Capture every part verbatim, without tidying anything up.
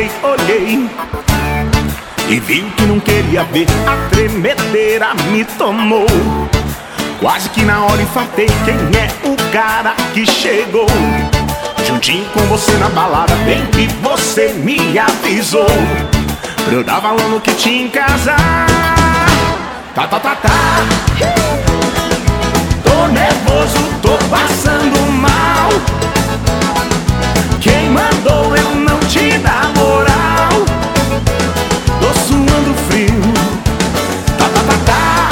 flagrei, olhei e viu que não queria ver. A tremedeira me tomou, quase que na hora infartei. Quem é o cara que chegou juntinho com você na balada? Bem que você me avisou pra eu dar valor no que tinha em casa. Tá, tá, tá, tá. Tô nervoso, tô passando mal. Quem mandou eu não te dar moral? Tô suando frio. Tá, tá, tá, tá.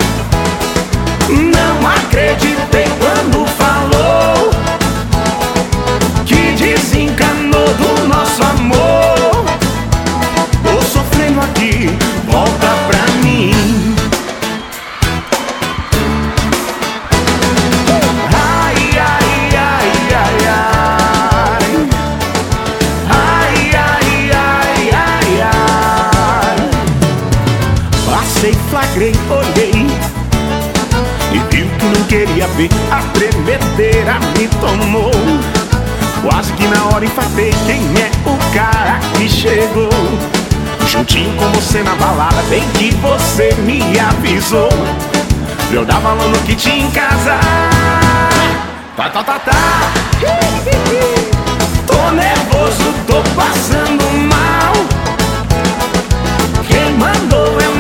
Não acreditei quando falou que desencanou do nosso amor. Tô sofrendo aqui, volta pra mim. Ai, ai, ai, ai, ai. Ai, ai, ai, ai, ai. Passei, flagrei, olhei e viu que não queria ver. A tremedeira me tomou, quase que na hora infartei. Quem é o cara que chegou juntinho com você na balada? Bem que você me avisou pra eu dar valor no que tinha em casa. Tá, tá, tá, tá. Tô nervoso, tô passando mal. Quem mandou eu